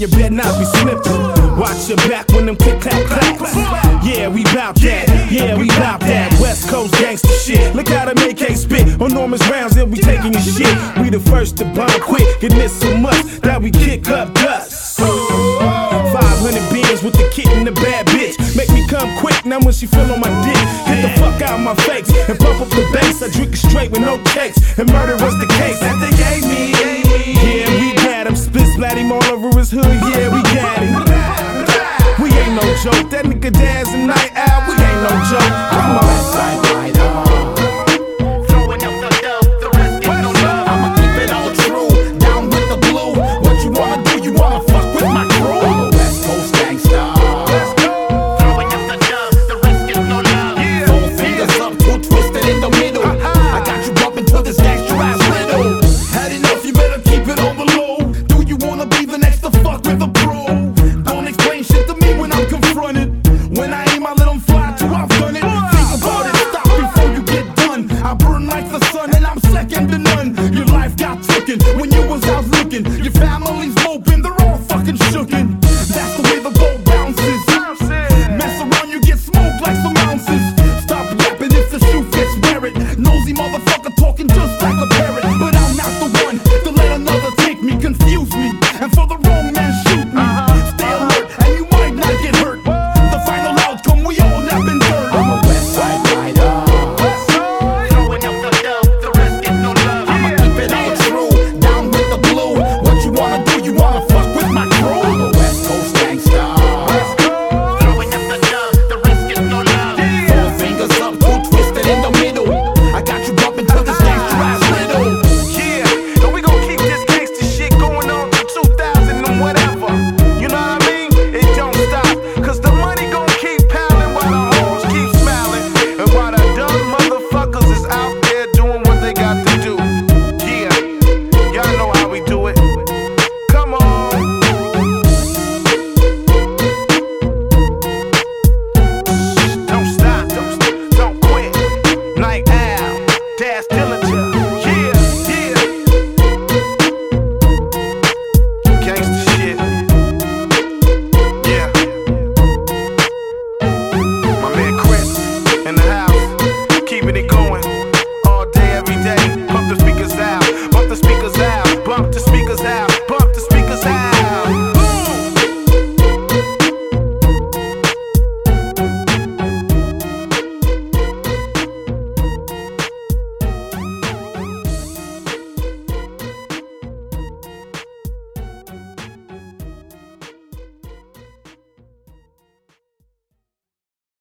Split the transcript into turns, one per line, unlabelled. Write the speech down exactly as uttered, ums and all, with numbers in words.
you better not be slipping. Watch your back when them click clap claps. Yeah, we bout that. Yeah, we bout that. West Coast gangsta shit. Look how the M K spit on Norman's rounds. They'll be taking your shit. We the first to bomb quick. And this so much that we kick up dust. five hundred beans with the kid and the bad bitch. Make me come quick now when she feel on my dick. Get the fuck out of my face and pump up the bass. I drink it straight with no cakes. And murder was the case that they gave me. Yeah, we got him. Split splat him all over his hood. Yeah, we got him. We ain't no joke. That nigga Daz and Night Owl. We ain't no joke. Come on.
Throwing up the dough, the rest get no love. I'ma keep it all true. Down with the blue. What you wanna do? You wanna fuck with my crew? I'm a West Coast gangsta. Throwing up the dough, the rest get no love. Four fingers up, two twisted in the middle. I got you bumping to this gangsta ass riddle. Had enough, you better keep it on the low. Do you wanna be the next to fuck with a pro? Don't explain shit to me when I'm confronted. When I aim, I let them fly till I've done it. Think about it, stop before you get done. I burn like the sun and I'm second to none. Your life got tooken when you was out looking. Your family's moping, they're all fucking shooken. That's the way the boat bounces. Mess around, you get smoked like some ounces. Stop yapping if the shoe fits, wear it. Nosy motherfucker talking just like